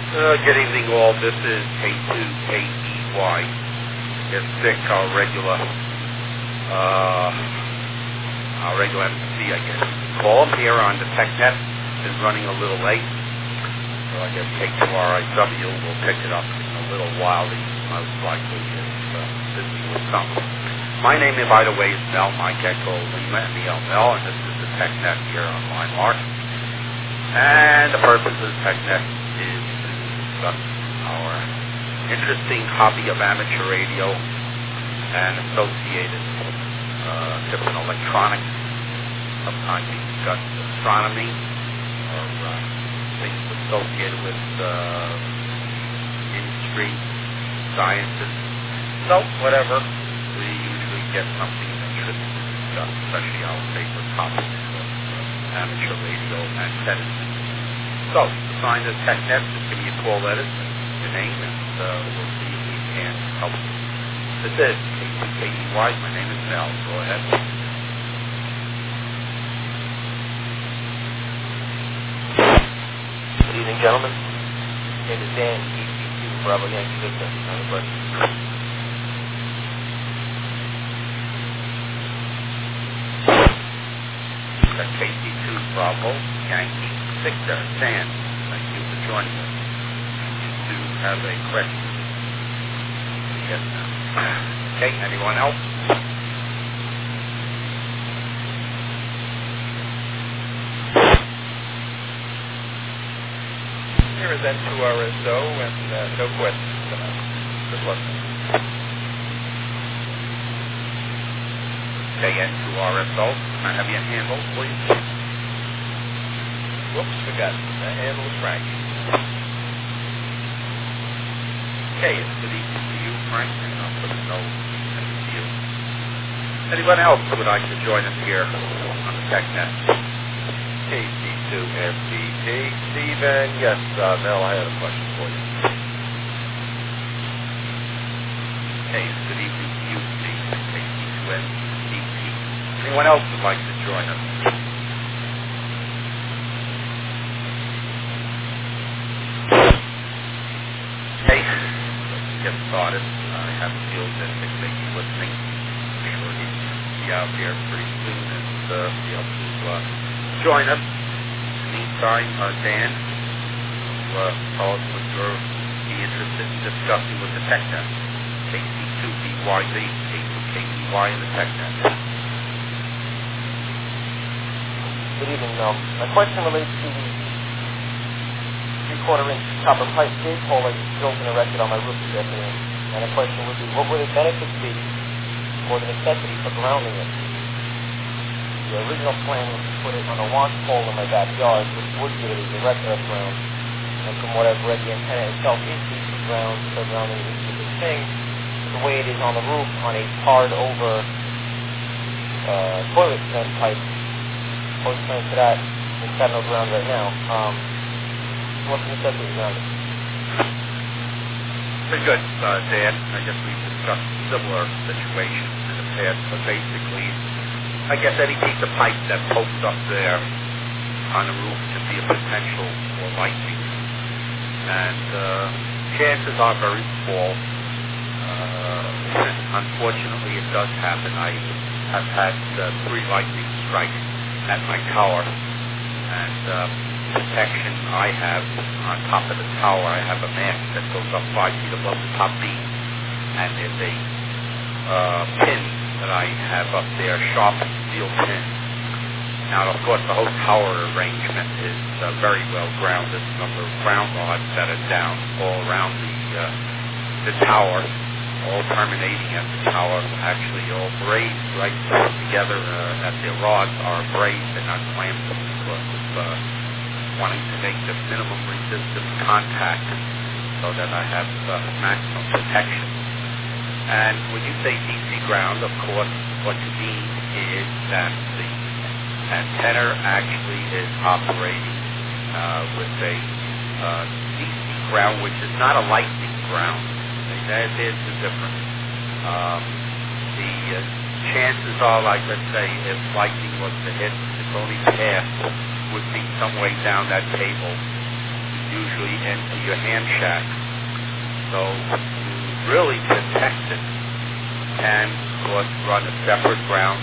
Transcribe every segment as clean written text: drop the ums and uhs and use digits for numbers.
Good evening, all. This is K2KEY. Get sick, our regular MC, I guess. Call here on the TechNet is running a little late, so I guess K2RIW will pick it up in a little while. He most likely is busy with something. My name, by the way, is Mel, Mike Echo Lima, MEL, and this is the TechNet here on Limemart. And the purpose of the TechNet is to discuss our interesting hobby of amateur radio and associated different electronics. Sometimes we discuss astronomy or things associated with industry, sciences. So, whatever, we usually get something interesting to discuss, especially our favorite topics of amateur radio and tennis. So, to find the TechNet, just give me a call, let us, your name, and we'll see if we can help you. This is K2KEY. My name is Mel. Go ahead. Good evening, gentlemen. My name is Dan, EC2 Bravo Yankee Victor. Everybody. KC2 Bravo Yankee Victor. Dan, thank you for joining us. You do have a question? Yes, no. Okay, anyone else? Here is N2RSO, and no questions tonight. Good luck. Okay, N2RSO. Can I have your handle, please? Whoops, forgot. The handle is Frankie. Okay, it's good evening to you, Frank, and I'll put a note next to you. Anyone else who would like to join us here on the TechNet? KC2MDT. Steven, yes, Mel, I had a question for you. Hey, good evening to you, Steve. KC2MDT. Anyone else would like to join us? Okay, let's get started. I have a feel that they may be listening. I'm sure he'll be out there pretty soon and be able to join us. In the meantime, Dan, tell us what you're be interested in discussing with the TechNet. KC2BYZ, K2KEY in the TechNet. Good evening, Mel. My question relates to the 3/4-inch copper pipe gauge hole I built and erected on my roof this afternoon. And the question would be, what would the benefits be or the necessity for grounding it? The original plan was to put it on a launch pole in my backyard, which would give it a direct earth ground. And from what I've read, the antenna itself is DC ground, so grounding is a good thing. But the way it is on the roof on a tarred over toilet vent pipe, opposed to that, it's got no ground right now. What's the necessity of grounding? Pretty good, Dan. I guess we've discussed similar situations in the past, but basically, I guess any piece of pipe that pokes up there on the roof could be a potential for lightning. And chances are very small. Unfortunately, it does happen. I have had 3 lightning strikes at my tower. And protection I have on top of the tower, I have a mast that goes up 5 feet above the top beam. And there's a pin that I have up there, sharp steel pin. Now, of course, the whole tower arrangement is very well grounded. A number of ground rods that are down all around the tower, all terminating at the tower, actually all brazed right together at the rods are brazed and not clamped because of wanting to make the minimum resistance contact so that I have maximum protection. And when you say DC ground, of course, what you mean is that the antenna actually is operating with a DC ground, which is not a lightning ground. That is the difference. The chances are, like, let's say, if lightning was to hit, its only path would be some way down that cable usually into your ham shack. So to really protect it, and of course run a separate ground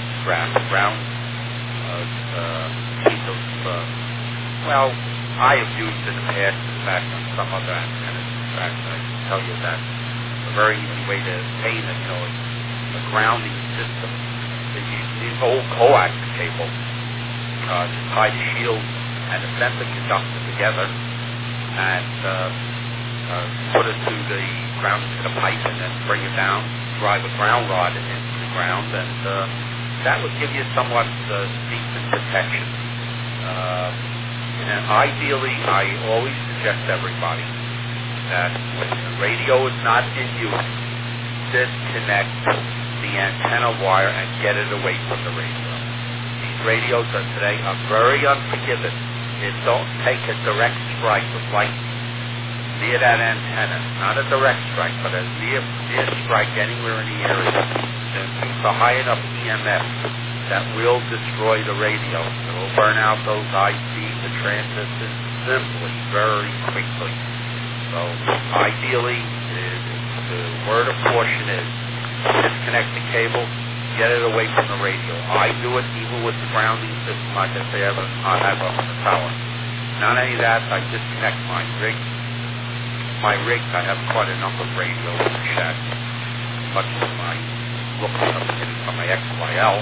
piece of, well, I have used in the past, in fact, on some other antennas. In fact, I can tell you that a very easy way to obtain it, a grounding system. These old coax cable to tie the shield and the sensor conductor together and put it to the ground into the pipe and then bring it down, drive a ground rod into the ground, and that would give you somewhat decent protection. And ideally, I always suggest to everybody that when the radio is not in use, disconnect the antenna wire and get it away from the radio. These radios today are very unforgiving. Don't take a direct strike with light near that antenna. Not a direct strike, but a near strike anywhere in the area. And it's a high enough EMF that will destroy the radio. It will burn out those ICs, the transistors, simply, very quickly. So ideally, the word of caution is disconnect the cable, get it away from the radio. I do it even with the grounding system, like I say, I have up in the tower. Not only that, I disconnect my rig. I have quite a number of radios in the shack, much as I look from my XYL.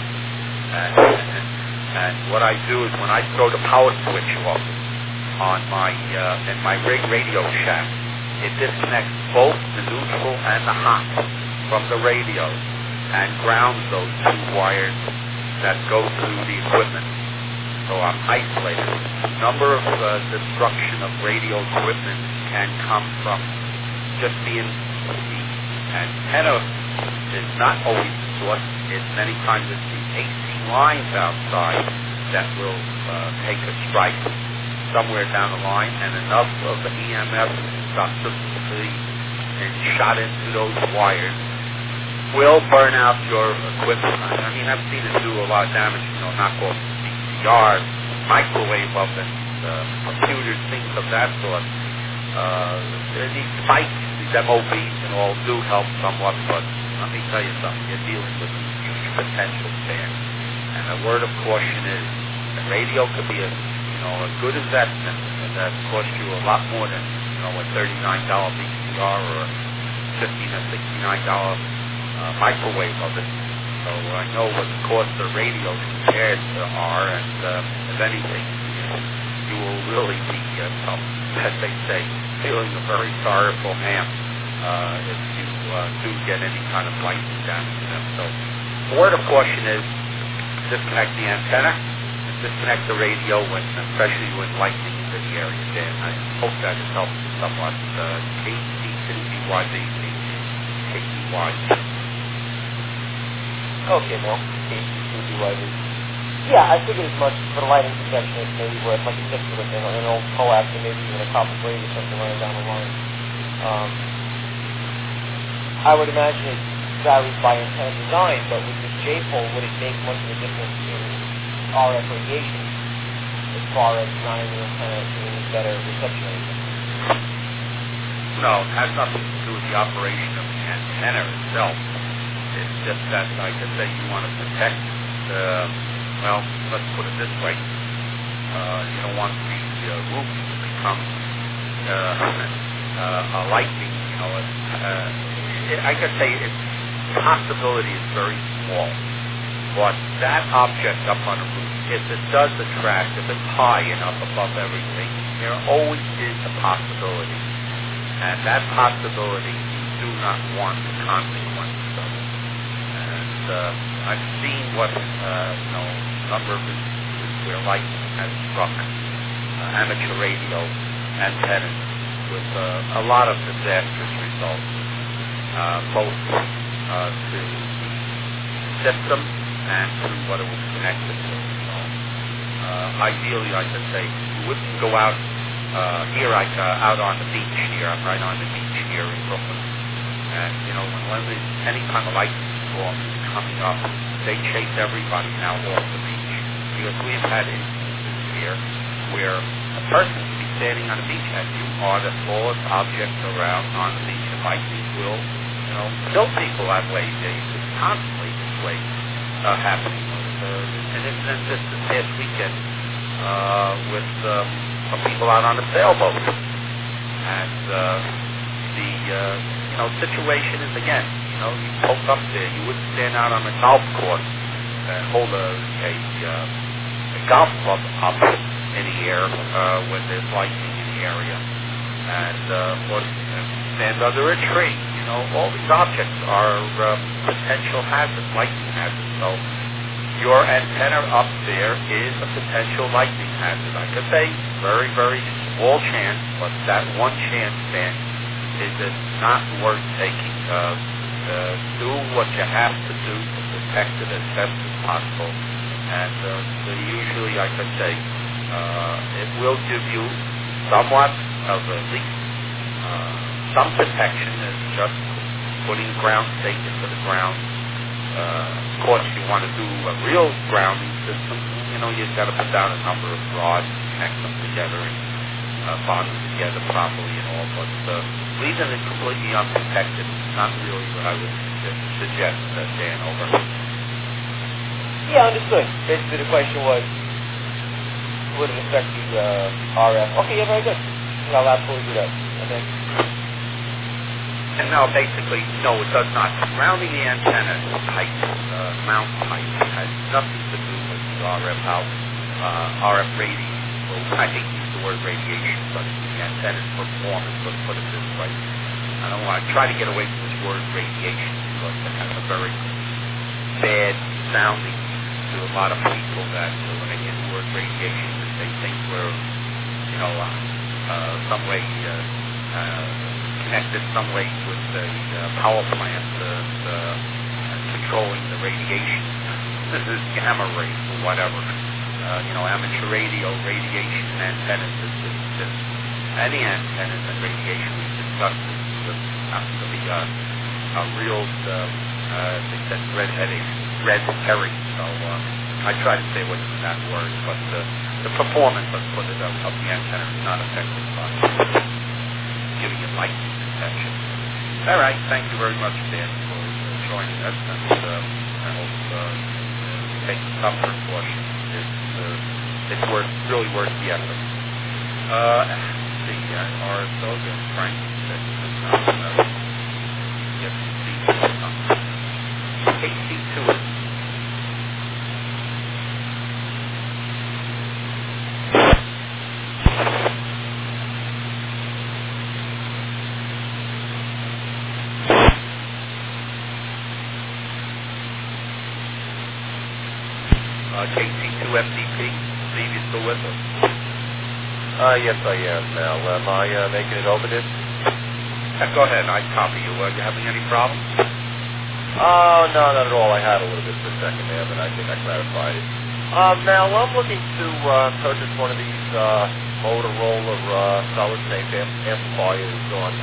And what I do is when I throw the power switch off on in my rig radio shack, it disconnects both the neutral and the hot from the radio and grounds those two wires that go through the equipment. So I'm isolated. The number of destruction of radio equipment can come from just being the antenna is not always the source. Many times it's the AC lines outside that will take a strike somewhere down the line, and enough of the EMF subsequently and shot into those wires will burn out your equipment. I mean, I've seen it do a lot of damage, knock off VCRs, microwave ovens, computers, things of that sort. These spikes, these MOVs and all do help somewhat, but let me tell you something, you're dealing with huge potential there. And a word of caution is the radio could be a good investment that costs you a lot more than a $39 VCR or a $15 or $69 microwave of it. So I know what the cost of radios compared are, and if anything, you will really be, as they say, feeling a very sorrowful man if you do get any kind of lightning damage to them. So the word of caution is disconnect the antenna, disconnect the radio, especially when lightning is in the area there. And I hope that has helped somewhat. KC2BYZ, KEY. Okay, Bill. KC2BYZ. Yeah, I figured as much for the lighting protection. It's maybe worth, like you said, sort of an old coax or maybe even a copper braid or something running down the line. I would imagine it varies by antenna design, but with this J-pole, would it make much of a difference in RF radiation as far as designing the antenna doing better reception area? No, it has nothing to do with the operation of the antenna itself. It's just that, like I say, you want to protect well, let's put it this way. You don't want the roof to become a lightning, I could say its possibility is very small. But that object up on the roof, if it does attract, if it's high enough above everything, there always is a possibility. And that possibility, you do not want the consequences of it. And I've seen what, number of instances where lightning has struck amateur radio antennas with a lot of disastrous results, both to the system and to what it was connected to. Ideally, I could say, you wouldn't go out here, out on the beach here. I'm right on the beach here in Brooklyn. And, when any kind of lightning storm is coming up, they chase everybody now off the beach. Because we've had instances here where a person can be standing on the beach and you are the smallest object around on the beach, and lightning will, kill people that way. It's constantly this way happening. An incident this past weekend with some people out on a sailboat, and the situation is again, you poke up there. You wouldn't stand out on a golf course and hold a golf club up in the air when there's lightning in the area, and or stand under a tree. All these objects are potential hazards, lightning hazards. So your antenna up there is a potential lightning hazard. I could say very, very small chance, but that one chance, Dan, is it not worth taking. Do what you have to do to protect it as best as possible. And usually, like I say, it will give you somewhat of at least some protection. Is just putting ground stake into the ground. Of course, you want to do a real grounding system. You've got to put down a number of rods, connect them together, and bond them together properly and all. But leaving it completely unprotected is not really what I would suggest, Dan. Over. Yeah, understood. Basically, the question was, would it affect the RF? Okay, yeah, very good. I'll absolutely do that. And no, basically, no, it does not. Grounding the antenna height, mount height, has nothing to do with the RF radiation. Well, I hate to use the word radiation, but the antenna's performance, let's put it this way. I don't want to try to get away from this word radiation because it has a very bad sounding to a lot of people that when they hear the word radiation, they think we're, some way connected some way with the power plant controlling the radiation. This is gamma rays or whatever. Amateur radio, radiation antennas. Any antennas and radiation we've discussed has to be a real, they said red herring. So I try to stay away from that word, but the performance, let's put it, of the antenna is not affected by giving it lightning protection. All right, thank you very much, Dan, for joining us, and I hope you take some precautions. It's really worth the effort. Our soldier, Frank, KC2. KC2 FDP, Steve, you still with us? Yes, I am now. Am I making it over this? Go ahead, I copy you. You having any problems? Oh, no, not at all. I had a little bit for a second there, but I think I clarified it. Now, I'm looking to purchase one of these Motorola solid-state amplifiers on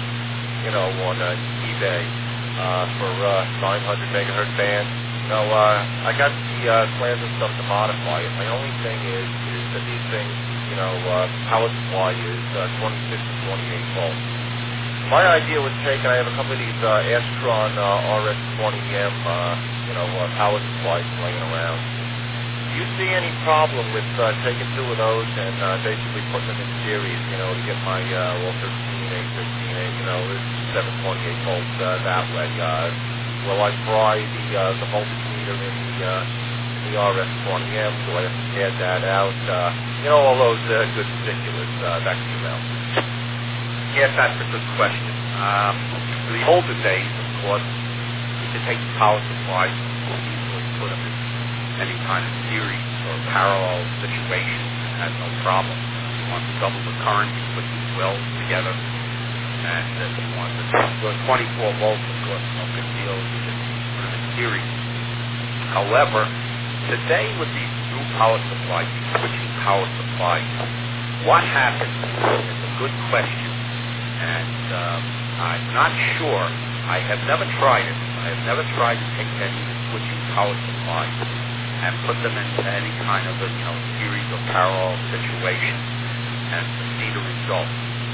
eBay for 900 megahertz band. Now, I got the plans and stuff to modify it. My only thing is that these things, power supply is 26 to 28 volts. My idea was taken, I have a couple of these Astron RS20M, power supplies laying around. Do you see any problem with taking two of those and basically putting them in series, to get my all 13, 8, 15, 8, 728 volts that way? Will I fry the voltage meter in the RS20M? Do I have to add that out? All those good particulars. Back to you, Mel. Yes, that's a good question. The older days, of course, you could take the power supplies and easily put them in any kind of series or parallel situation and had no problem. If you want to double the current, you put these wells together. And if you want to go 24 volts, of course, no big deal. You just put them in series. However, today with these new power supplies, these switching power supplies, what happens is a good question. And I'm not sure. I have never tried it. I have never tried to take any of the switching power supplies and put them into any kind of a series or parallel situation. And to see the result.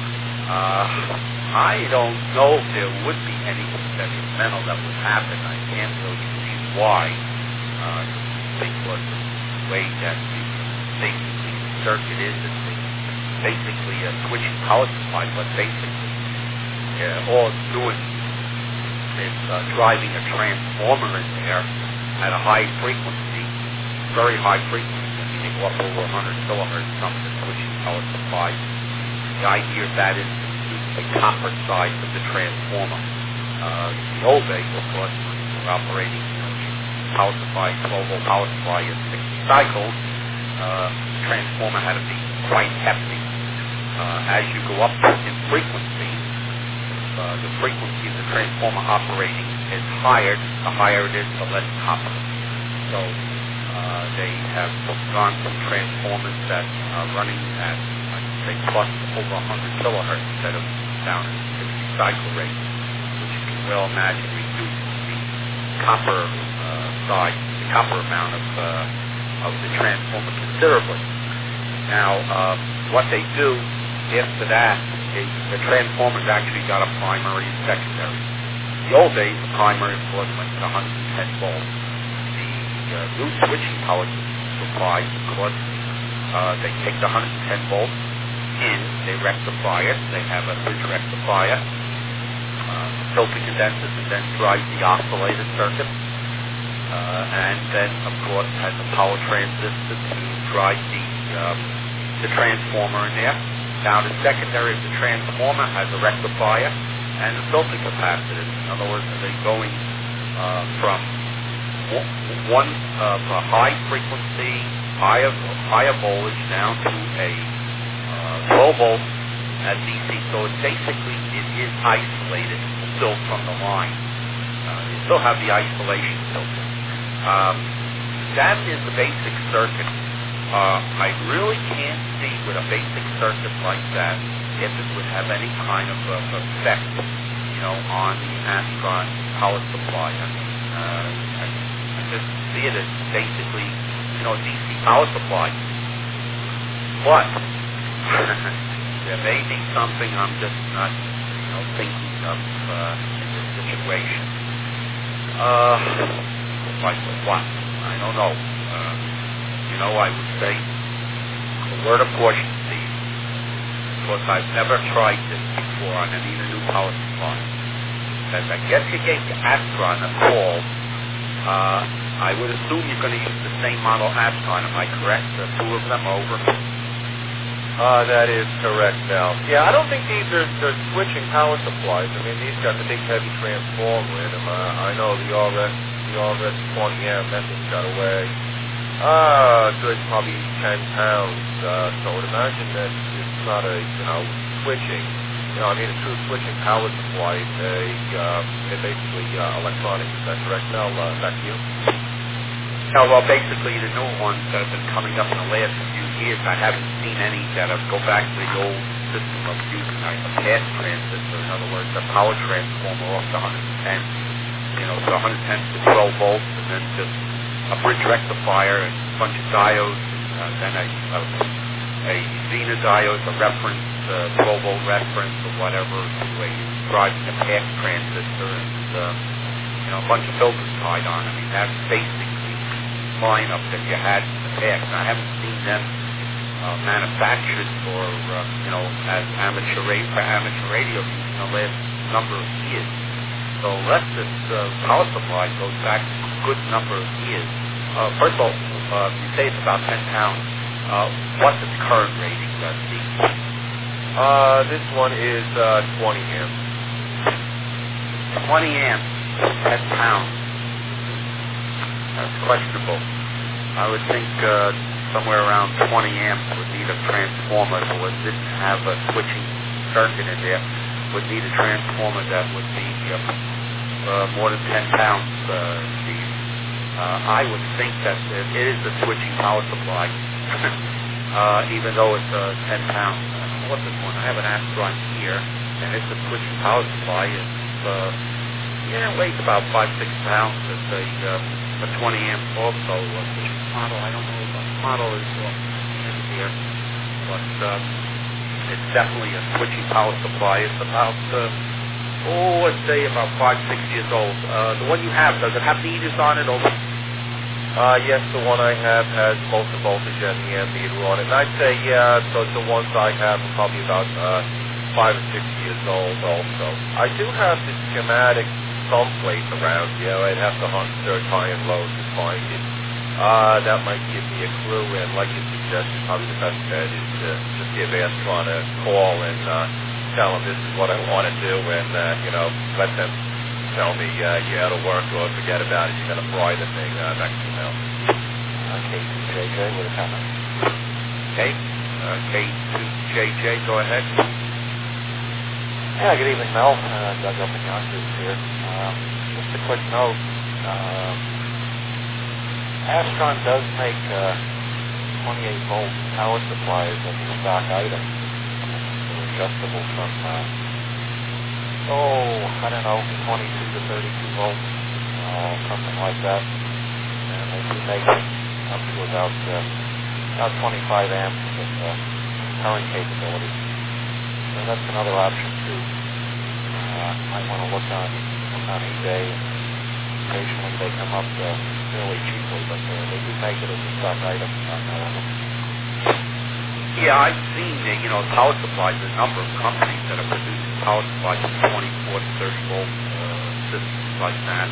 I don't know if there would be anything detrimental that would happen. I can't really see why, because of the way that basically the circuit is. It's basically a switching power supply, but basically all it's doing is driving a transformer in there at a high frequency, very high frequency. I mean, they go up over 100 kilohertz, some of the switching power supply. The idea of that is to use the copper side of the transformer. The old days, of course, when we were operating power supply, 12-volt power supply at 60 cycles, the transformer had to be quite hefty. As you go up in frequency, the frequency of the transformer operating is higher. The higher it is, the less copper. So they have gone from transformers that are running at, say, plus over 100 kilohertz instead of down at 60 cycle rate, which you can well imagine reduces the copper side, the copper amount of the transformer considerably. Now, what they do after that is the transformer's actually got a primary and secondary. In the old days, the primary, of course, went to 110 volts. The new switching power supply, of course, they take the 110 volts in, they rectify it, they have a bridge rectifier, filter condensers, and then drives the oscillator circuit, and then, of course, has a power transistor to drive the transformer in there. Now, the secondary of the transformer has a rectifier and a filter capacitor. In other words, they're going from one high frequency, higher voltage down to a 12 volt at DC. So it is isolated still from the line. You still have the isolation filter. That is the basic circuit. I really can't see with a basic circuit like that if it would have any kind of effect, on the Astron power supply. I mean, I just see it as basically, DC power supply. But there may be something I'm just not, thinking of in this situation. Like what? I don't know. I would say a word of caution, Steve, because I've never tried this before on any of the new power supplies. As I guess you gave Astron a call, I would assume you're going to use the same model Astron. Am I correct? The two of them over? That is correct, Al. Yeah, I don't think these are switching power supplies. I mean, these got the big heavy transformer in them. I know the RS-20M, that thing's got to weigh good probably 10 pounds. So I would imagine that it's not a, switching. A true switching power supply. They're basically electronics. Is that correct, Mel? Back to you. No, well, basically the new ones that have been coming up in the last few years, I haven't seen any that go back to the old system of using a path transistor. In other words, a power transformer off the 110, so 110 to 12 volts, and then just a bridge rectifier and a bunch of diodes, and then a Zener diode, a reference, 12-volt reference or whatever, to a driving a path transistor, and a bunch of filters tied on. I mean, that's basically the lineup that you had in the past. And I haven't seen them manufactured for, as amateur radio use in the last number of years. So unless this power supply goes back a good number of years, first of all, you say it's about 10 pounds. What's its current rating, Steve? This one is 20 amps. 20 amps, 10 pounds. That's questionable. I would think somewhere around 20 amps would need a transformer, so it didn't have a switching circuit in there, would need a transformer that would be more than 10 pounds, Steve. I would think that it is a switching power supply, even though it's 10 pounds. I don't know what this one, I have an Astron here, and it's a switching power supply. It weighs about 5-6 pounds. It's a 20 amp also. Which model? I don't know what model is here, but it's definitely a switching power supply. It's about, let's say about 5-6 years old. The one you have, does it have meters on it? Or? Yes, the one I have has both the voltage and the ammeter on it. And I'd say, the ones I have are probably about 5 or 6 years old also. I do have the schematic someplace around. I'd have to hunt search high and low to find it. That might give me a clue, and like you suggested, probably the best bet is to just give Astron a call and tell them this is what I want to do, and let them tell me it'll work or forget about it. You're going to fry the thing back to Mel. K2JJ with a comment. Okay. K2JJ, go ahead. Yeah, good evening, Mel. Doug up in Yonkers here. Just a quick note. Astron does make 28-volt power supplies as a stock item. They're adjustable from, 22 to 32 volts, something like that. And they do make them up to about 25 amps of current capability. So that's another option too. Might want to look on eBay. Occasionally they come up fairly cheaply, but they do make it as a stock item on all of them. Yeah, I've seen power supplies. There's a number of companies that are producing power supplies with 24 to 30 volt systems like that.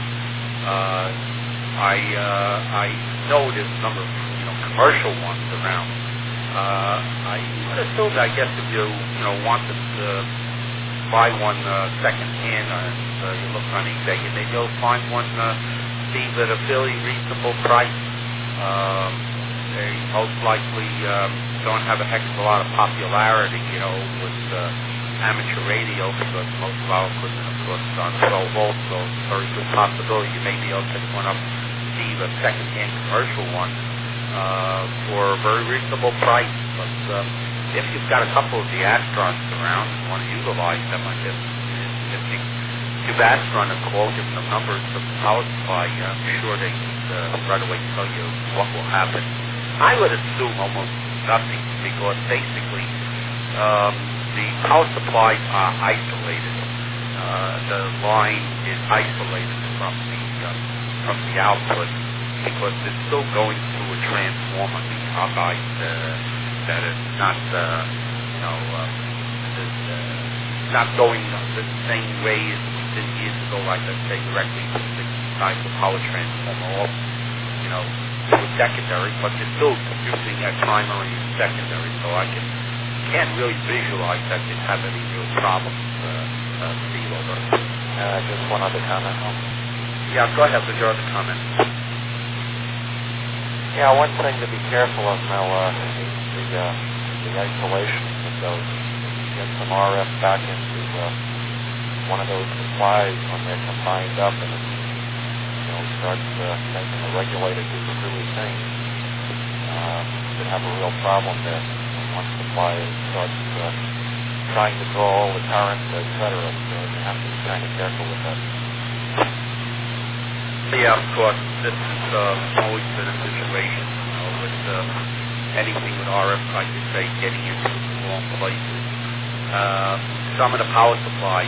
I know there's a number of commercial ones around. I would assume that, I guess, if you want to buy one second hand and you look on eBay, and maybe you'll find one, Steve, at a fairly reasonable price. They most likely don't have a heck of a lot of popularity, with amateur radio, because most of our equipment, of course, is on 12 volts, so it's a very good possibility you may be able to pick one up, Steve, a second-hand commercial one, for a very reasonable price. But if you've got a couple of the Astrons around and want to utilize them, I guess, if you give Astron a call, give them the numbers of the power supply, I'm sure they can right away tell you what will happen. I would assume almost nothing, because basically the power supplies are isolated. The line is isolated from the output, because it's still going through a transformer, the carbide, that is not not going the same way as we did years ago, like I say, directly inside the power transformer, or to a secondary, but they're still producing that primary and secondary, so I can't really visualize that they have any real problems, Steve, over. Just one other comment. Yeah, go ahead with your other comment. Yeah, one thing to be careful of, Mel, is the isolation of those. You get some RF back into one of those supplies when they're combined up, and it starts making the regulator do the silly thing. You could have a real problem there when one supply starts trying to draw all the current, etc. So you have to be kind of careful with that. Yeah, of course. This has always been a situation with anything with RF, like you say, getting into the wrong places. Some of the power supplies,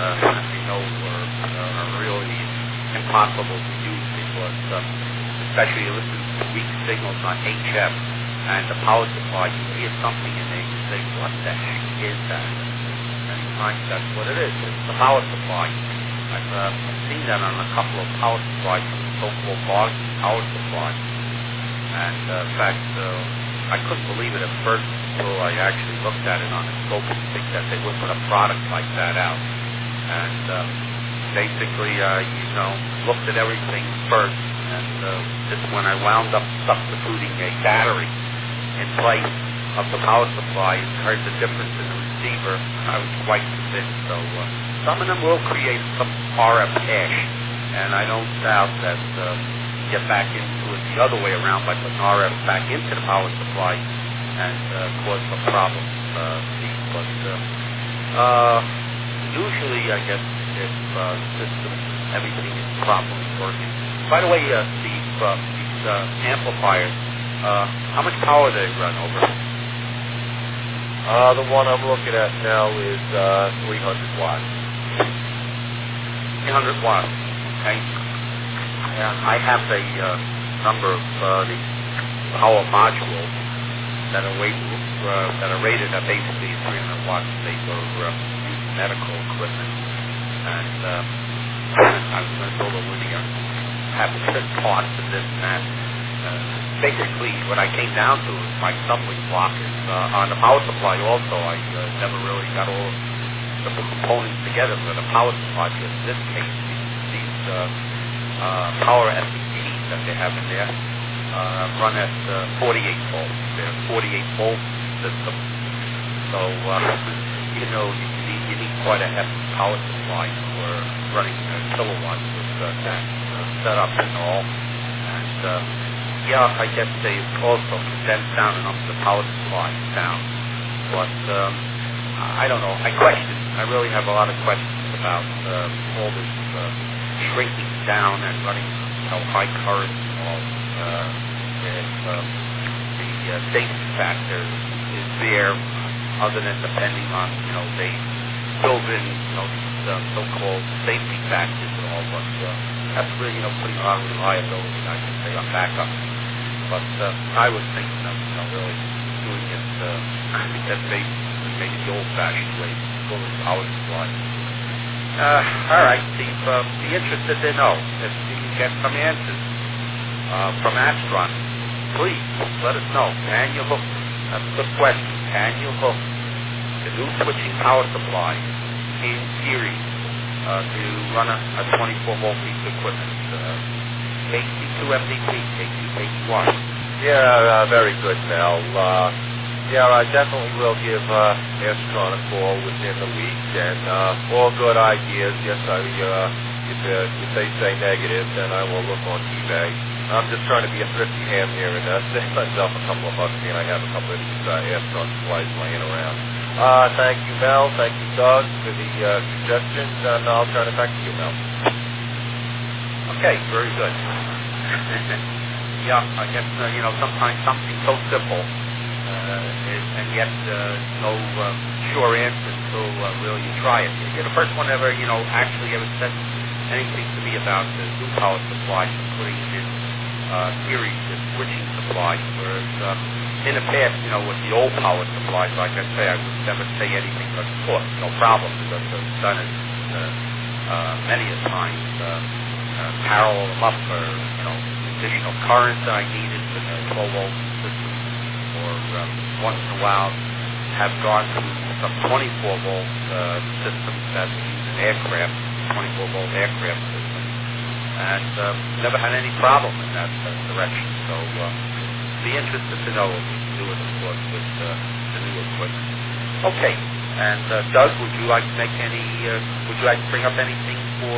are really impossible to use, because especially you listen to weak signals on HF, and the power supply, you hear something and they say, what the heck is that? And you find that's what it is. It's the power supply. I've seen that on a couple of power supplies, so-called Boston power supplies. And in fact, I couldn't believe it at first until I actually looked at it on a scope and think that they would put a product like that out. And basically, looked at everything first. And just when I wound up substituting a battery in place of the power supply and heard the difference in the receiver, I was quite convinced. So some of them will create some RF hash, and I don't doubt that get back into it the other way around by putting RF back into the power supply and cause some problems. But usually, I guess, if system, everything is properly working. By the way, these amplifiers, how much power do they run over? The one I'm looking at now is 300 watts. 300 watts. Okay. Yeah, I have a number of the power modules that are rated at basically 300 watts. They were used medical equipment, and I was going to build a linear, have certain parts of this and that. Basically, what I came down to is my stumbling block is on the power supply. Also, I never really got all the components together for the power supply. Because in this case, these power SETs that they have in there run at 48 volts. They're 48 volt system. So you need quite a hefty power supply for running kilowatts with that setup and all. And yeah, I guess they also condensed down enough of the power supply down. But I don't know. I really have a lot of questions about all this shrinking down and running high current and all. If the safety factor is there, other than depending on, they build in, these so-called safety factors and all. But that's really, putting a lot of reliability, I can say, on backup. But I was thinking of, really doing it, I think that's basically maybe the old-fashioned way, fully power supply. All right, Steve, be interested to know if you can get some answers from Astron. Please, let us know. Can you hook? That's a good question. Can you hook the new switching power supply in series to run a 24-volt piece of equipment? KC2 MDP, KC 81. Yeah, very good, Mel. Yeah, I definitely will give Astron a call within the week, and all good ideas. Yes, if they say negative, then I will look on eBay. I'm just trying to be a thrifty ham here and save myself a couple of bucks, and I have a couple of these Astron supplies laying around. Thank you, Mel. Thank you, Doug, for the suggestions, and I'll turn it back to you, Mel. Okay, very good. Yeah, I guess, sometimes something so simple and yet no sure answer until really you try it. You're the first one ever, actually ever said anything to me about the new power supply and putting it in series with switching supplies, whereas in the past, with the old power supplies, like I say, I would never say anything but, of course, no problem, because I've done it many a time. Parallel them up for, additional current that I needed with a 12-volt system, or once in a while have gone to some 24-volt systems that use an aircraft, 24-volt aircraft system, and never had any problem in that direction. So be interested to know what we can do, of course, with the new equipment. Okay, and Doug, would you like to make would you like to bring up anything for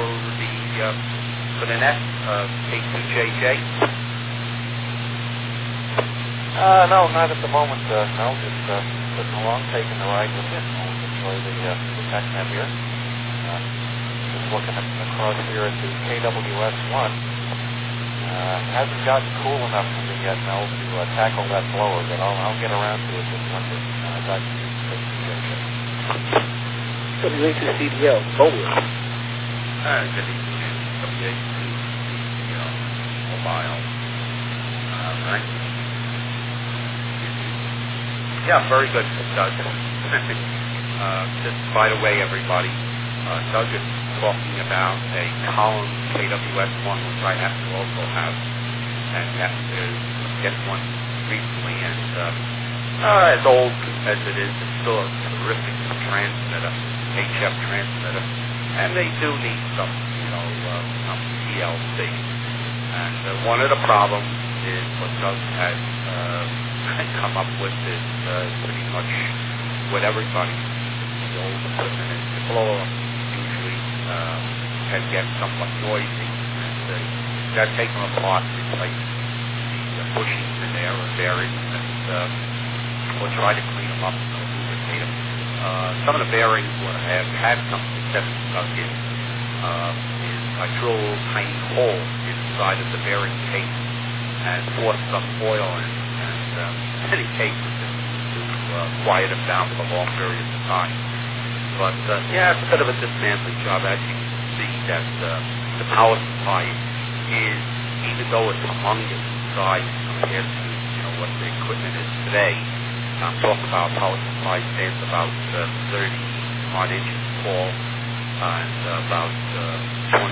the net, K2JJ? No, not at the moment. No, just sitting along, taking the ride with you. Always enjoy the TechNet here. Just looking across here at the KWS-1. Hasn't gotten cool enough for me yet, Mel, to tackle that blower, but I'll get around to it this winter. Back to you, K2JJ. So the A2CDL, blower. Mobile. Right? Yeah, very good, Doug. Just by the way, everybody, Doug is talking about a Collins KWS-1, which I have to also have, and have to get one recently. And as old as it is, it's still a terrific transmitter, HF transmitter, and they do need some, PLC. And one of the problems is what Doug has come up with is pretty much what everybody uses. The old equipment is the blower usually can get somewhat noisy, and you got to take them apart, replace the bushings in there or bearings, and we'll try to clean them up and lubricate them. Some of the bearings where I have had some success dug in is I drill a little tiny hole inside of the bearing case and pour some oil in, and in many cases it's quiet them down for long periods of time. But yeah, it's a bit of a dismantling job. As you can see, that the power supply is, even though it's humongous in size compared to what the equipment is today. I'm talking about power supply stands about 30 odd inches tall and about 24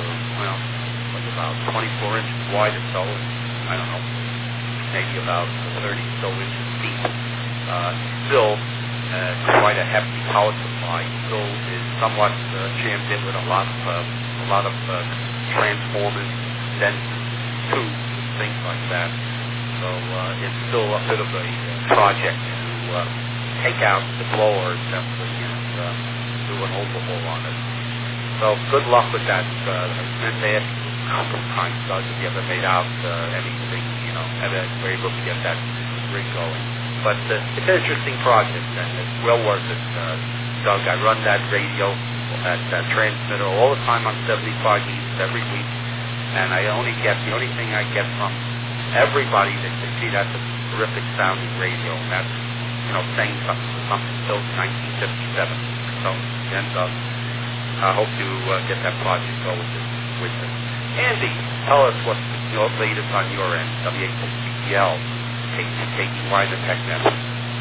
inches wide or so. I don't know, maybe about 30 so inches deep. Still quite a hefty power supply. Still is somewhat jammed in with a lot of transformers, sensors, tubes, things like that. So it's still a bit of a project to take out the blower assembly and do an overhaul on it. So good luck with that. I've been there a couple of times, Doug, if you ever made out anything, ever were able to get that rig going. But it's an interesting project, and it's well worth it, Doug. I run that radio, that transmitter all the time on 75 East every week, and the only thing I get from everybody that they see that's a terrific sounding radio, and that's saying something built in 1957. So again, Doug, I hope you get that project going with it. Andy, tell us what's the latest on your end. WHCPL, KQY, the Tech Network.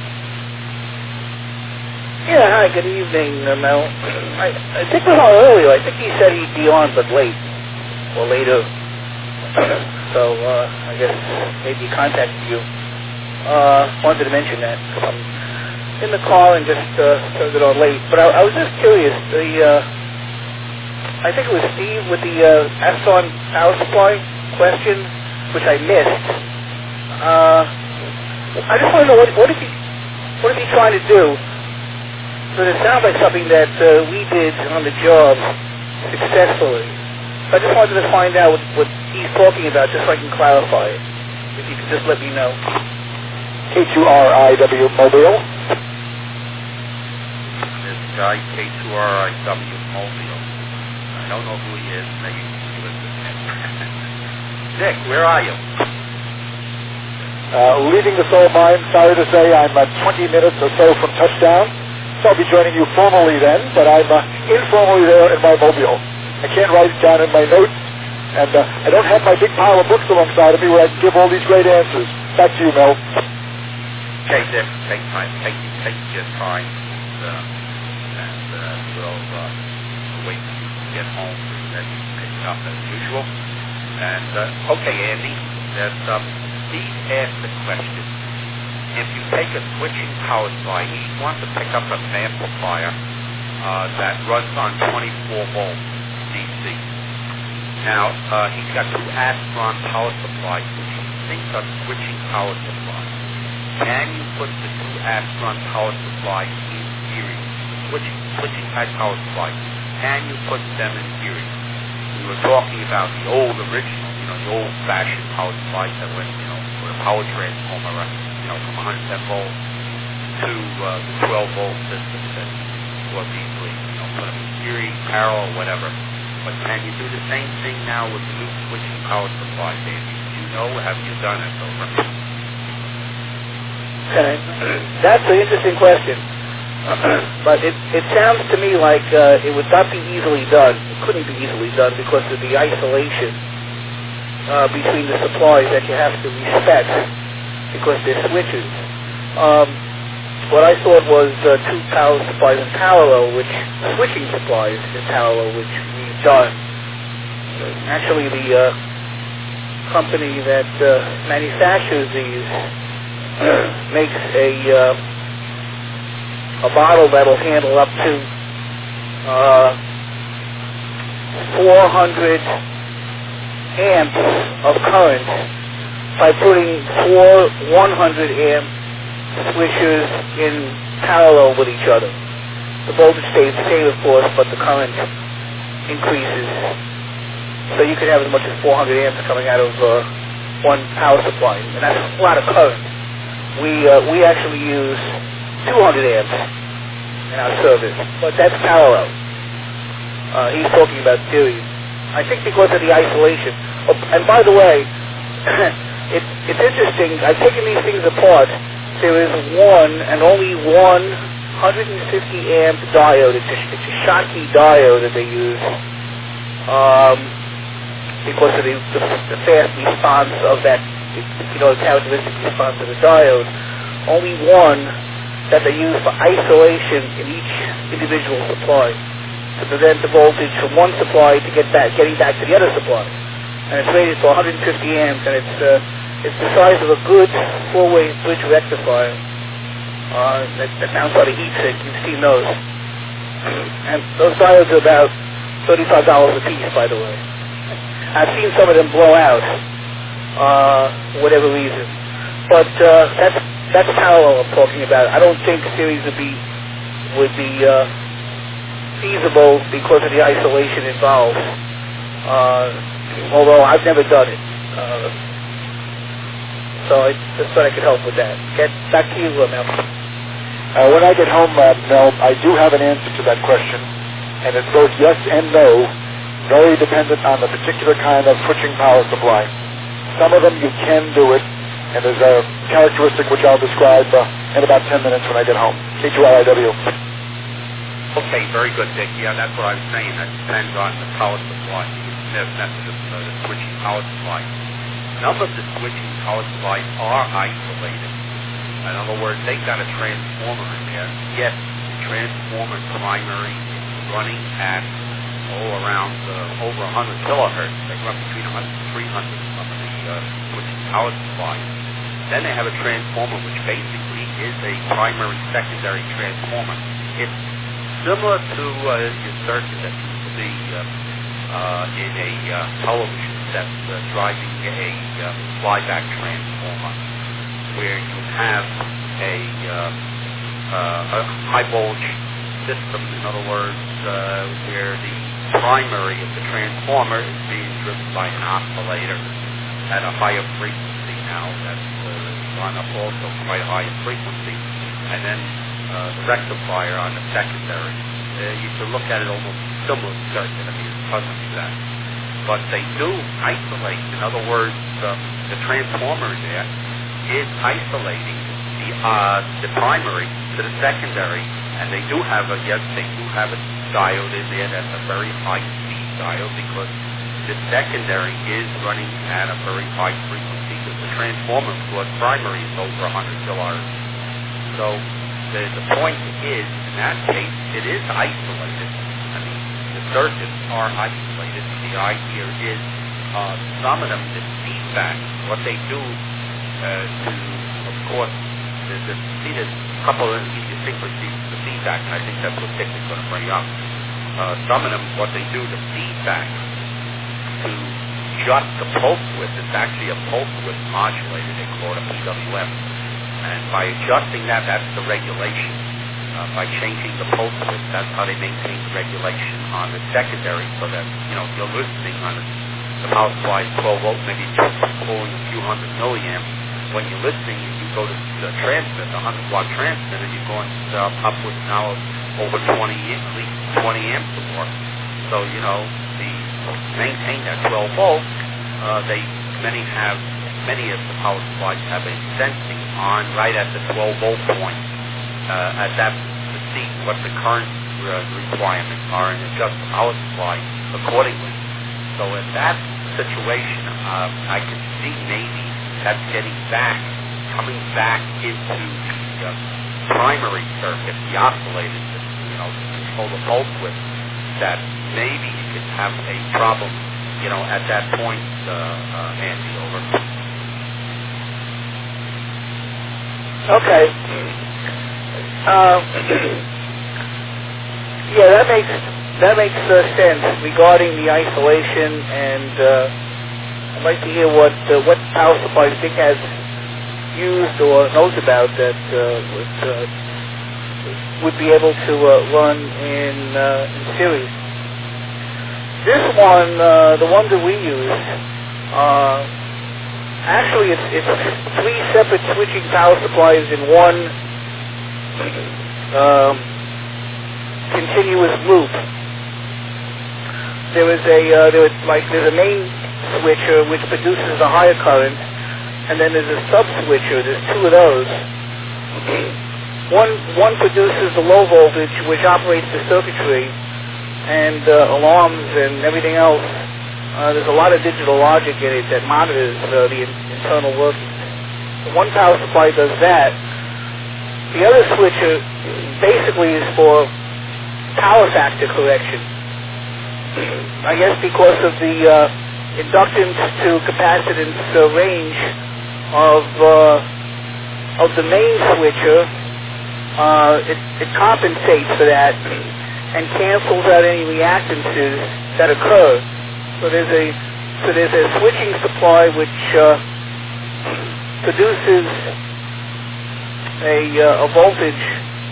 Yeah, hi, good evening, Mel. I think we saw earlier. I think he said he'd be on, but late or later. So I guess maybe he contacted you. Wanted to mention that because I'm in the car and just turned it on late. But I was just curious. I think it was Steve with the Axon power supply question, which I missed. I just want to know what is he trying to do? But it sounds like something that we did on the job successfully. I just wanted to find out what he's talking about, just so I can clarify it. If you could just let me know. K2RIW Mobile. This guy, K2RIW Mobile. I don't know who he is. Maybe he was Nick, where are you? Leaving the Soul Mine. Sorry to say I'm 20 minutes or so from touchdown. So I'll be joining you formally then, but I'm informally there in my mobile. I can't write it down in my notes, and I don't have my big pile of books alongside of me where I can give all these great answers. Back to you, Mel. Okay, Dick, take time. Take your time, and we'll wait till you get home, and then you can pick it up as usual. And, okay, Andy, Steve asked the question. If you take a switching power supply, he wants to pick up an amplifier that runs on 24 volts DC. Now, he's got two Astron power supplies, which he thinks are switching power supplies. Can you put the two Astron power supplies in series? Switching type power supplies. Can you put them in series? We were talking about the old original, the old-fashioned power supplies that went, with a power transformer, from 110 volts to the 12 volt system that was easily, put them in series, parallel, whatever. But can you do the same thing now with the new switching power supplies, Andy? Do you know? Have you done it over? Okay. That's an interesting question. But it sounds to me like it would not be easily done. It couldn't be easily done because of the isolation between the supplies that you have to respect because they're switches. What I thought was two power supplies in parallel, switching supplies in parallel, which we've done. Actually, the company that manufactures these makes a bottle that'll handle up to 400 amps of current by putting four 100 amp switches in parallel with each other. The voltage stays the same, of course, but the current increases. So you could have as much as 400 amps coming out of one power supply, and that's a lot of current. We actually use 200 amps in our service, but that's parallel. He's talking about series. I think because of the isolation. Oh, and by the way, it's interesting. I've taken these things apart, there is one and only one 150 amp diode. It's a Schottky diode that they use because of the fast response of that, the characteristic response of the diode. Only one that they use for isolation in each individual supply to prevent the voltage from one supply to getting back to the other supply. And it's rated for 150 amps, and it's the size of a good four-way bridge rectifier that mounts on a heat sink. You've seen those. And those diodes are about $35 a piece, by the way. I've seen some of them blow out, for whatever reason. But that's parallel I'm talking about. I don't think series would be feasible because of the isolation involved. Although I've never done it. So I just thought I could help with that. Get back to you, Mel. When I get home, Mel, I do have an answer to that question, and it's both yes and no, very dependent on the particular kind of switching power supply. Some of them you can do it, and there's a characteristic which I'll describe in about 10 minutes when I get home. K2LIW. Okay, very good, Dick. Yeah, that's what I was saying. That depends on the power supply, the method of the switching power supply. None of the switching power supplies are isolated. In other words, they've got a transformer in there. Yes, the transformer primary is running at around over 100 kilohertz. They run between 100 and 300 of the switching power supplies. Then they have a transformer which basically is a primary-secondary transformer. It's similar to your circuit that you see in a television set driving a flyback transformer, where you have a high voltage system, in other words, where the primary of the transformer is being driven by an oscillator at a higher frequency now. That's gone up also quite high in frequency. And then the rectifier on the secondary. You can look at it almost similar to circuit. I mean, it's puzzling to that. But they do isolate. In other words, the transformer there is isolating the primary to the secondary, and they do have a diode in there that's a very high speed diode because the secondary is running at a very high frequency because the transformer for the primary is over 100 kilohertz. So the point is, in that case, it is isolated. I mean, the circuits are isolated. The idea is some of them, the feedback, what they do of course, there's a couple of idiosyncrasies to the feedback, and I think that's what Dick is going to bring up. Some of them, what they do, the feedback to adjust the pulse width, it's actually a pulse width modulator, they call it a PWM. And by adjusting that, that's the regulation. By changing the pulse width, that's how they maintain the regulation on the secondary, so that, you're listening on the power supply is 12 volts, maybe pulling a few hundred milliamps. When you're listening, you go to the transmitter, the 100-watt transmitter, you're going upwards now of over 20 amps or more. So, to maintain that 12 volts, many of the power supplies have a sensing on right at the 12 volt point at that to see what the current requirements are and adjust the power supply accordingly. So in that situation, I can see maybe that's coming back into the primary circuit, the oscillator system, to control the volts with, that maybe you could have a problem, at that point, Andy, over. Okay. Yeah, that makes sense regarding the isolation, and I'd like to hear what power supplies Dick has used or knows about that would be able to run in series. This one, the one that we use, actually it's three separate switching power supplies in one continuous loop. There's a main switcher which produces a higher current, and then there's a sub switcher. There's two of those One produces the low voltage, which operates the circuitry and alarms and everything else. There's a lot of digital logic in it that monitors the internal workings. One power supply does that. The other switcher basically is for power factor correction. I guess because of the inductance to capacitance range of the main switcher, it compensates for that and cancels out any reactances that occur. So there's a switching supply which produces a voltage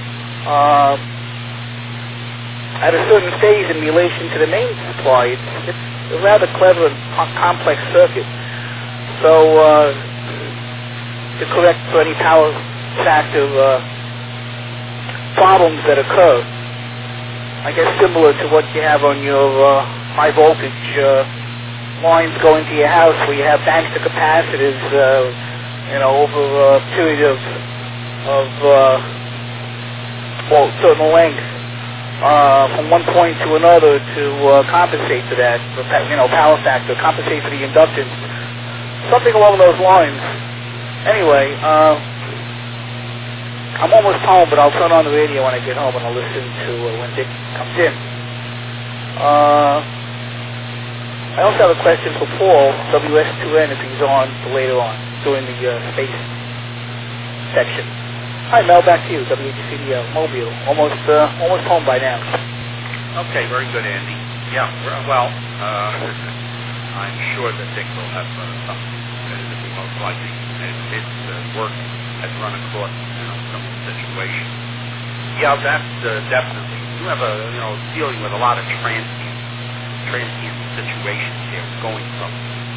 at a certain phase in relation to the main supply. It's a rather clever and complex circuit. So to correct for any power factor problems that occur, I guess similar to what you have on your high voltage lines going to your house, where you have banks of capacitors, over a period of certain length from one point to another to compensate for that, power factor, compensate for the inductance, something along those lines. Anyway, I'm almost home, but I'll turn on the radio when I get home and I'll listen to when Dick comes in. I also have a question for Paul, WS2N, if he's on for later on, during the space section. Hi, Mel, back to you, WHCDL, Mobile. Almost home by now. Okay, very good, Andy. Yeah, well, I'm sure that Dick will have something that will be most likely. His work has run across some situation. Yeah, that's definitely. You have dealing with a lot of transient situations here, going from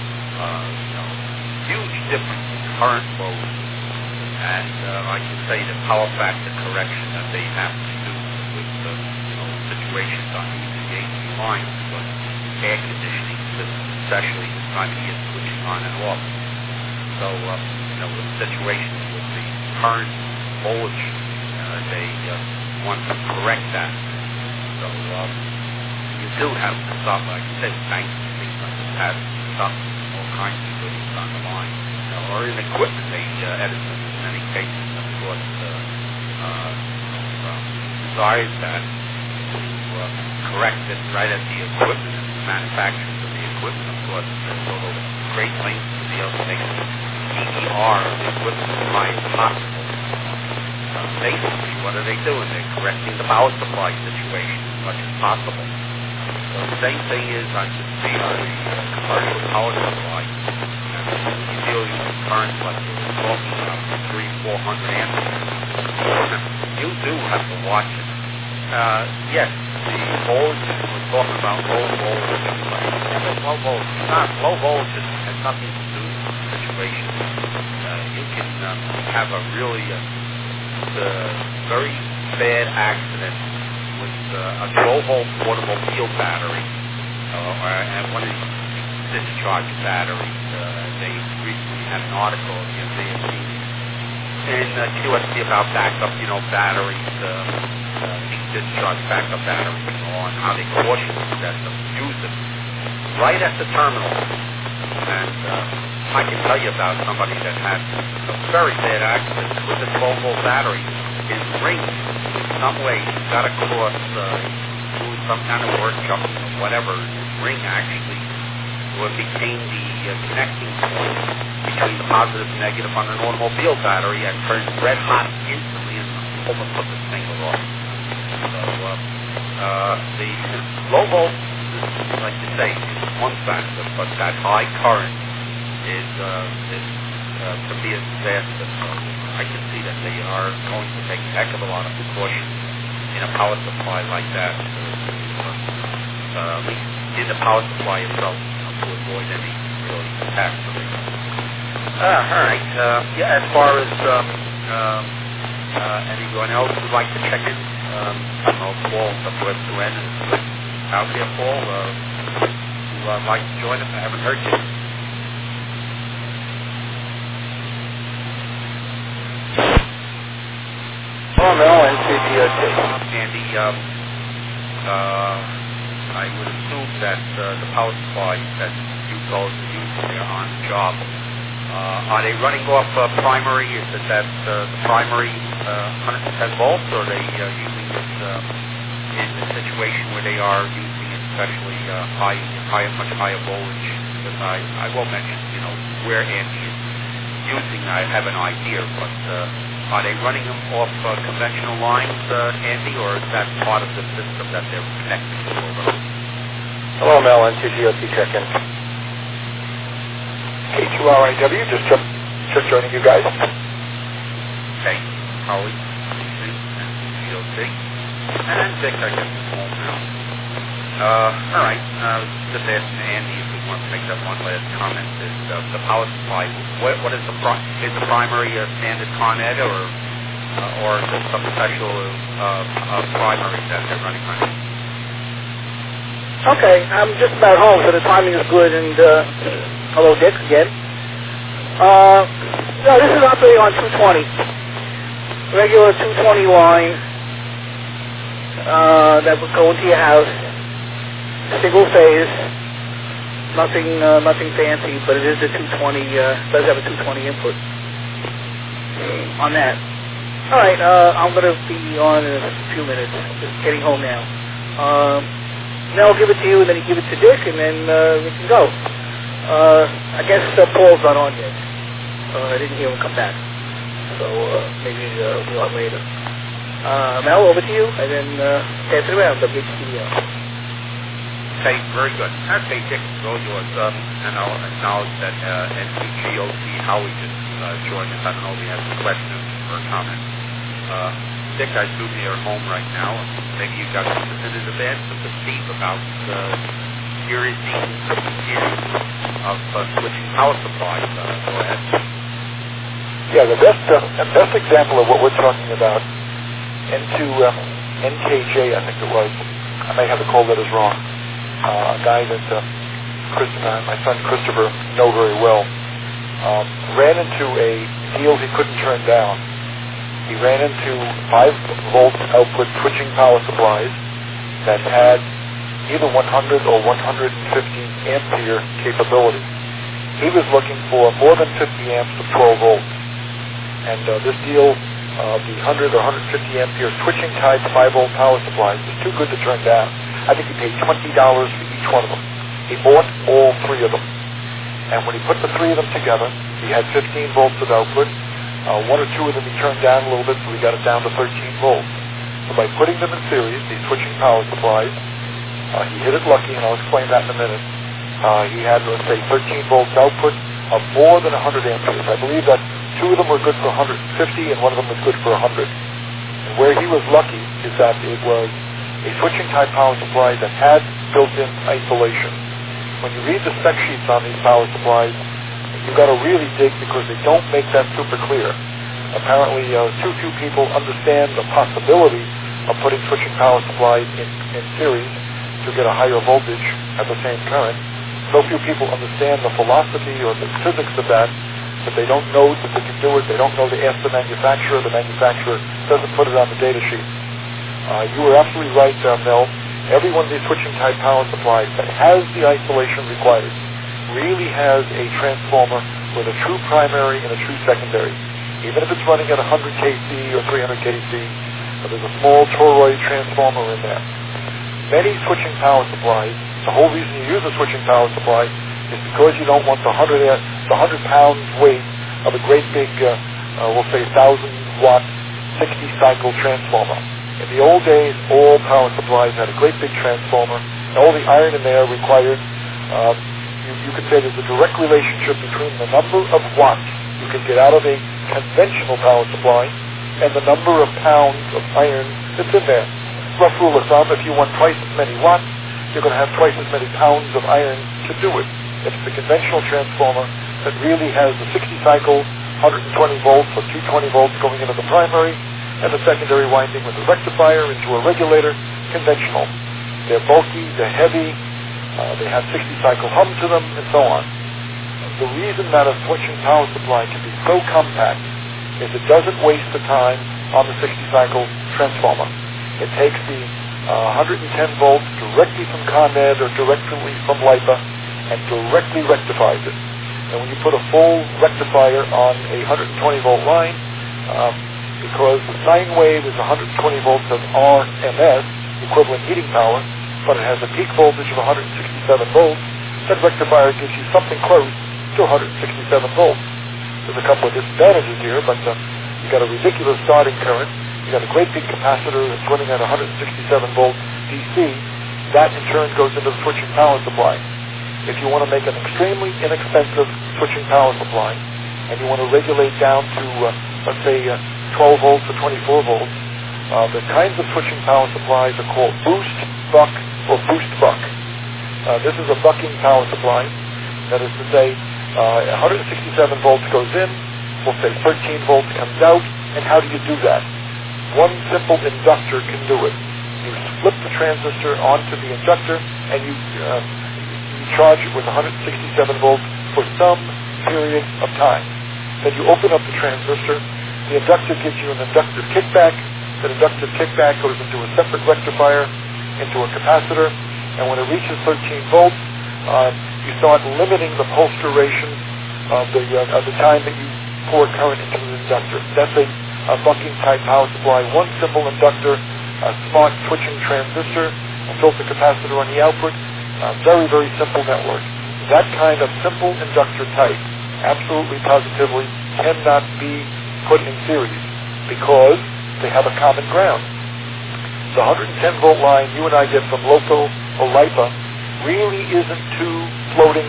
huge difference in current load, and I can say the power factor correction that they have to do with situations on the AC lines, but air conditioning systems, especially this time of year, switching on and off. So with situations with the current voltage, they want to correct that. So you do have to stop, like you said, banks and things like that, stop all kinds of things on the line, or in equipment. Edison, in many cases, of course, desires that to correct it right at the equipment and the manufacturers of the equipment, of course, go to great lengths to be able to make the PER of the equipment as high as possible. Basically, what are they doing? They're correcting the power supply situation as much as possible. So the same thing is, I could see on the commercial power supply, you're dealing with current, like we were talking about, 300-400 amperes. You do have to watch it. Yes, the voltage, we're talking about low voltage. Low voltage. Low voltage has nothing to do with the situation. You can have a really very bad accident with a 12-volt portable field battery and one of these discharge batteries. They recently had an article in QSC about backup, batteries, these discharge backup batteries, and how they caution that to use them right at the terminal. And I can tell you about somebody that had a very bad accident with a 12-volt battery. His ring, in some way, got across, doing some kind of work, jumping or whatever. His ring actually became the connecting point between the positive and negative on an automobile battery and turned red hot instantly and almost put the thing off. So the low volt, like you say, is one factor, but that high current is to be a disaster. So I can see that they are going to take a heck of a lot of precaution in a power supply like that, at least in the power supply itself, to avoid any really catastrophe. All right. Yeah. As far as anyone else would like to check in, I don't know, Paul, WS2N is out there, Paul. Who'd like to join us? I haven't heard you. KGOT. Andy, I would assume that the power supplies that you fellows are using there on the job, are they running off primary? Is it that the primary 110 volts, or are they using it in a situation where they are using it especially much higher voltage? Because I will mention, where Andy is using, I have an idea, but are they running them off conventional lines, Andy, or is that part of the system that they're connected to over? Hello, Mel, NTGOT check-in. K2RIW, just joining you guys. Okay, Holly, NTGOT. And Dick, I guess, is home now. All right, just asking Andy if he wants to make that one last comment. Is the power supply, what is the primary standard Con Ed, or is it some special primary that they're running on? Okay, I'm just about home, so the timing is good. And hello, Dick, again. No, this is operating on 220. Regular 220 line that would go into your house. Single phase. Nothing fancy, but it is a 220. Does have a 220 input on that. All right, I'm going to be on in a few minutes. Just getting home now. Then I'll give it to you, and then you give it to Dick, and then we can go. I guess Paul's not on yet. I didn't hear him come back, so maybe we'll be on later. Mel, over to you, and then pass it around. WHTDL. Okay, very good. Okay, Dick, all yours. And I'll acknowledge that NTGOT, Howie just joined us. I don't know if he has a question or a comment. Dick, I assume you're home right now. Maybe you got some definitive answer to Steve about series of switching power supplies. Go ahead. Yeah, the best example of what we're talking about, NKJ, I think it was. I may have the call letters wrong. A guy that my son Christopher know very well, ran into a deal he couldn't turn down. He ran into 5-volt output switching power supplies that had either 100 or 150 ampere capability. He was looking for more than 50 amps of 12 volts. And this deal, the 100 or 150 ampere switching type 5-volt power supplies, was too good to turn down. I think he paid $20 for each one of them. He bought all 3 of them. And when he put the 3 of them together, he had 15 volts of output. 1 or 2 of them he turned down a little bit, so we got it down to 13 volts. So by putting them in series, these switching power supplies, he hit it lucky, and I'll explain that in a minute. He had, let's say, 13 volts output of more than 100 amperes. I believe that 2 of them were good for 150, and 1 of them was good for 100. And where he was lucky is that it was a switching type power supply that had built-in isolation. When you read the spec sheets on these power supplies, you've got to really dig because they don't make that super clear. Apparently, too few people understand the possibility of putting switching power supplies in series to get a higher voltage at the same current. So few people understand the philosophy or the physics of that they don't know that they can do it. They don't know to ask the manufacturer. The manufacturer doesn't put it on the data sheet. You were absolutely right, Mel. Every one of these switching type power supplies that has the isolation required really has a transformer with a true primary and a true secondary. Even if it's running at 100 kC or 300 kC, there's a small toroid transformer in there. Many switching power supplies, the whole reason you use a switching power supply is because you don't want the 100 pounds weight of a great big, we'll say 1,000 watt, 60 cycle transformer. In the old days, all power supplies had a great big transformer, and all the iron in there required, you could say there's a direct relationship between the number of watts you can get out of a conventional power supply and the number of pounds of iron that's in there. Rough rule of thumb, if you want twice as many watts, you're going to have twice as many pounds of iron to do it. It's the conventional transformer that really has the 60 cycle, 120 volts or 220 volts going into the primary, and the secondary winding with a rectifier into a regulator, conventional. They're bulky, they're heavy, they have 60 cycle hum to them, and so on. The reason that a switching power supply can be so compact is it doesn't waste the time on the 60 cycle transformer. It takes the 110 volts directly from Con Ed or directly from LIPA and directly rectifies it. And when you put a full rectifier on a 120 volt line, because the sine wave is 120 volts of RMS, equivalent heating power, but it has a peak voltage of 167 volts, that rectifier gives you something close to 167 volts. There's a couple of disadvantages here, but you got a ridiculous starting current. You got a great big capacitor that's running at 167 volts DC. That in turn goes into the switching power supply. If you want to make an extremely inexpensive switching power supply, and you want to regulate down to, let's say, 12 volts or 24 volts, the kinds of switching power supplies are called boost, buck, or boost buck. This is a bucking power supply. That is to say, 167 volts goes in, we'll say 13 volts comes out, and how do you do that? One simple inductor can do it. You flip the transistor onto the inductor, and you charge it with 167 volts for some period of time. Then you open up the transistor, the inductor gives you an inductive kickback, that inductive kickback goes into a separate rectifier, into a capacitor, and when it reaches 13 volts, you start limiting the pulse duration of the time that you pour current into the inductor. That's a bucking type power supply. One simple inductor, a smart switching transistor, a filter capacitor on the output. Very, very simple network. That kind of simple inductor type absolutely positively cannot be put in series because they have a common ground. The 110 volt line you and I get from local or LIPA really isn't two floating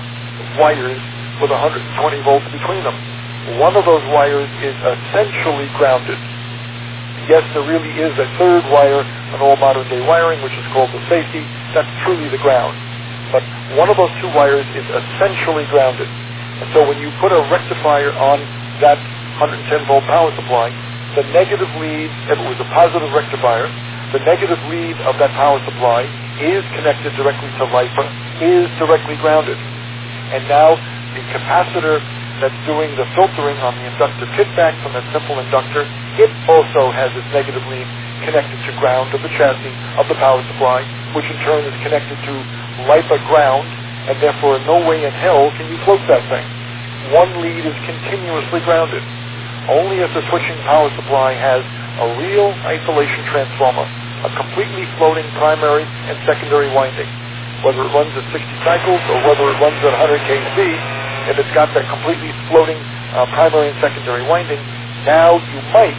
wires with 120 volts between them. One of those wires is essentially grounded. Yes, there really is a third wire in all modern day wiring, which is called the safety. That's truly the ground. But one of those two wires is essentially grounded. And so when you put a rectifier on that 110 volt power supply, the negative lead, if it was a positive rectifier, the negative lead of that power supply is connected directly to LIPA, is directly grounded. And now the capacitor that's doing the filtering on the inductive kickback from that simple inductor, it also has its negative lead connected to ground of the chassis of the power supply, which in turn is connected to LIPA ground, and therefore no way in hell can you float that thing. One lead is continuously grounded. Only if the switching power supply has a real isolation transformer, a completely floating primary and secondary winding, whether it runs at 60 cycles or whether it runs at 100 kV, if it's got that completely floating primary and secondary winding, now you might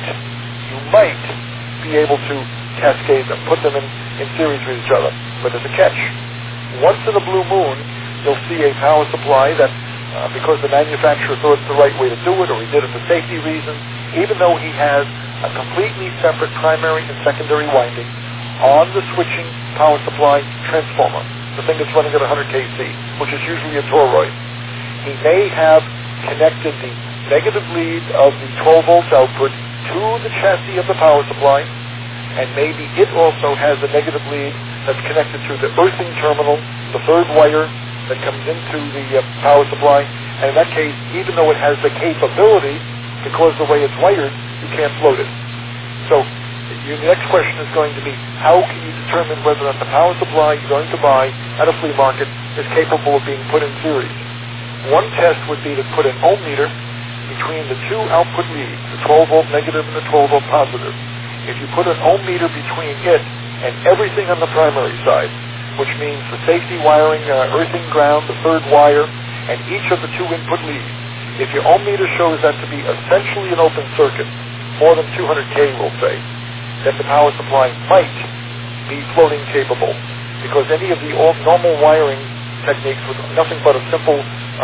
be able to cascade them, put them in series with each other. But there's a catch. Once in a blue moon, you'll see a power supply that, because the manufacturer thought it's the right way to do it, or he did it for safety reasons, even though he has a completely separate primary and secondary winding on the switching power supply transformer, the thing that's running at 100 kC, which is usually a toroid. He may have connected the negative lead of the 12 volts output to the chassis of the power supply, and maybe it also has a negative lead that's connected to the earthing terminal, the third wire that comes into the power supply. And in that case, even though it has the capability, because the way it's wired, you can't float it. So the next question is going to be, how can you determine whether or not the power supply you're going to buy at a flea market is capable of being put in series? One test would be to put an ohm meter between the two output leads, the 12 volt negative and the 12 volt positive. If you put an ohm meter between it and everything on the primary side, which means the safety wiring, earthing ground, the third wire, and each of the two input leads, if your ohm meter shows that to be essentially an open circuit, more than 200K we'll say, then the power supply might be floating capable, because any of the normal wiring techniques with nothing but a simple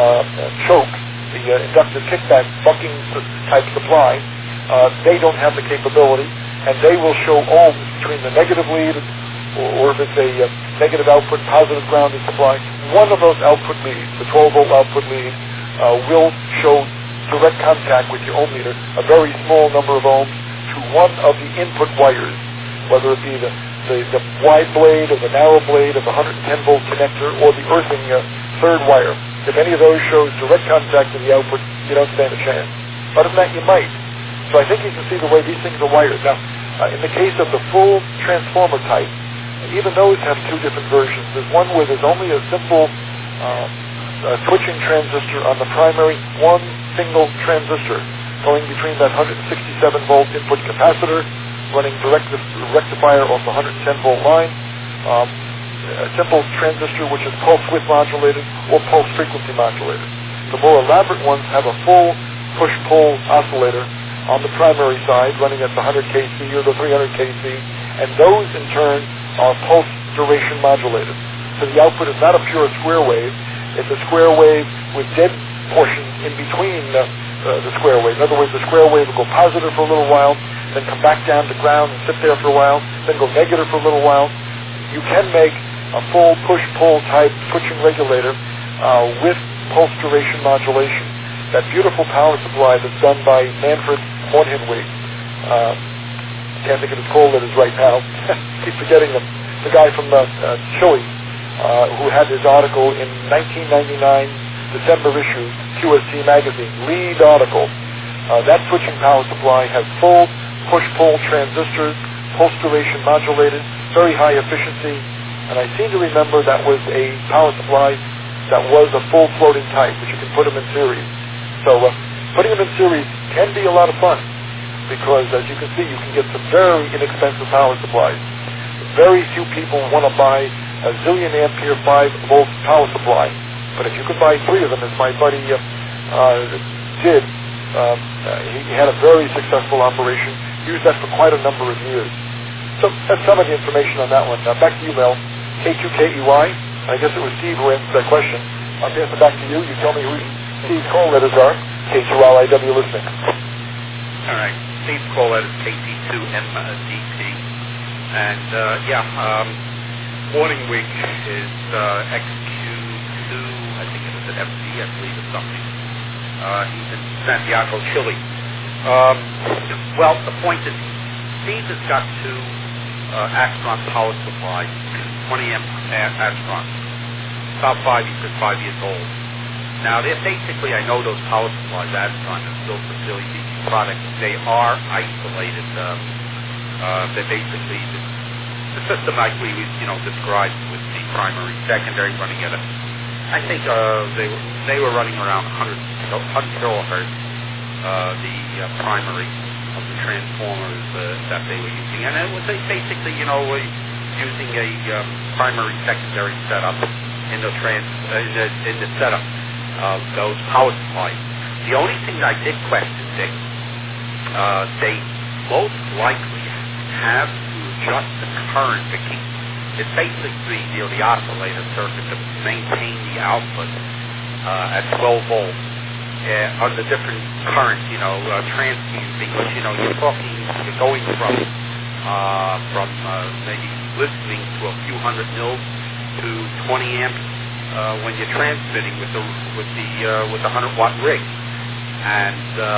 choke, the inductive kickback bucking type supply, they don't have the capability, and they will show ohms between the negative lead, or if it's a negative output, positive grounded supply, one of those output leads, the 12 volt output lead, will show direct contact with your ohm meter, a very small number of ohms, to one of the input wires, whether it be the wide blade or the narrow blade of the 110 volt connector or the earthing third wire. If any of those shows direct contact to the output, you don't stand a chance. Other than that, you might. So I think you can see the way these things are wired. Now, In the case of the full transformer type, even those have two different versions. There's one where there's only a simple switching transistor on the primary, one single transistor going between that 167 volt input capacitor, running direct rectifier off the 110 volt line, a simple transistor which is pulse width modulated or pulse frequency modulated. The more elaborate ones have a full push-pull oscillator on the primary side running at the 100 kC or the 300 kC, and those in turn are pulse duration modulated. So the output is not a pure square wave, it's a square wave with dead portions in between the square wave. In other words, the square wave will go positive for a little while, then come back down to ground and sit there for a while, then go negative for a little while. You can make a full push-pull type switching regulator with pulse duration modulation. That beautiful power supply that's done by Manfred Hornhinweg. Can't think of his call letters right now. Keep forgetting them. The guy from Chile who had his article in 1999 December issue, QST magazine, lead article. That switching power supply has full push-pull transistors, pulse duration modulated, very high efficiency, and I seem to remember that was a power supply that was a full floating type, which you can put them in series. So putting them in series can be a lot of fun because, as you can see, you can get some very inexpensive power supplies. Very few people want to buy a zillion ampere 5 volt power supply, but if you could buy 3 of them, as my buddy did, he had a very successful operation, used that for quite a number of years. So that's some of the information on that one. Now back to you, Mel. K2KEY. I guess it was Steve who answered that question. I'll pass it back to you. You tell me who Steve's call letters are. K2LIW listening. All right. Steve's call letters KT2MDT. And, Hornhinweg is XQ2, I think it was an FD, I believe, or something. He's in Santiago, Chile. Well, the point is, Steve has got 2 Astron power supplies, 20 amp Astron. About 5 years old. Now, they're basically, I know those power supplies, Astron, is built for Philly DC products. They are isolated. They're basically the system like we described with the primary, secondary running at I think they were running around 100 kilohertz, the primary of the transformers that they were using. And it was basically, using a primary secondary setup in the setup of those power supplies. The only thing that I did question, Dick, they most likely have to adjust the current to keep. It's basically the oscillator circuit to maintain the output at 12 volts under different current, transmute, because you're going from maybe listening to a few hundred mils to 20 amps when you're transmitting with the 100-watt rig, and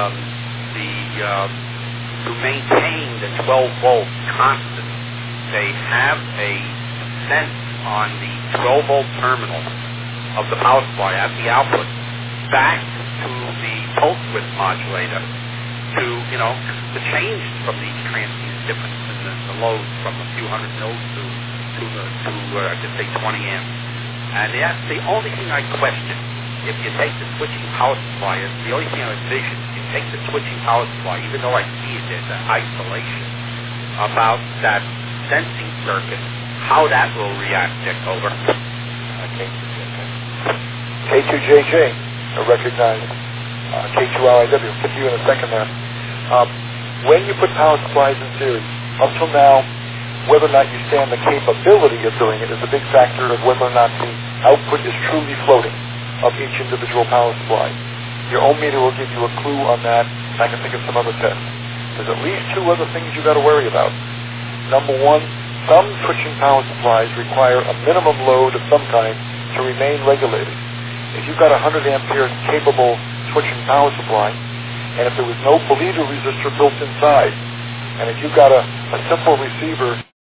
to maintain the 12 volt constant, they have a sense on the 12 volt terminal of the power supply at the output back to the pulse width modulator to change from the transient difference in the loads from a few hundred mils to I could say 20 amps. And that's the only thing I question. If you take the switching power supply, the only thing I envision, you take the switching power supply, even though I see it as an isolation, about that sensing circuit, how that will react, Dick, over. K2JJ, recognized. K2LIW, we'll get to you in a second there. When you put power supplies in series, up till now, whether or not you stand the capability of doing it is a big factor of whether or not the output is truly floating of each individual power supply. Your ohm meter will give you a clue on that. I can think of some other tests. There's at least 2 other things you've got to worry about. Number 1, some switching power supplies require a minimum load of some kind to remain regulated. If you've got a 100 ampere capable switching power supply, and if there was no bleeder resistor built inside, and if you've got a simple receiver